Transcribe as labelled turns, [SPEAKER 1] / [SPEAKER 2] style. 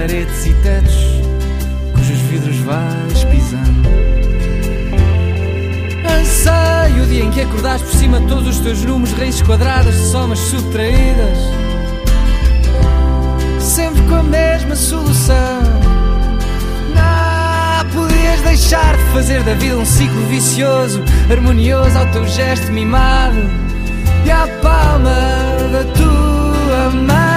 [SPEAKER 1] paredes e tetos cujos vidros vais pisando. Anseio o dia em que acordares por cima de todos os teus números, raízes quadradas de somas subtraídas, sempre com a mesma solução. Não podias deixar de fazer da vida um ciclo vicioso, harmonioso ao teu gesto mimado e à palma da tua mão.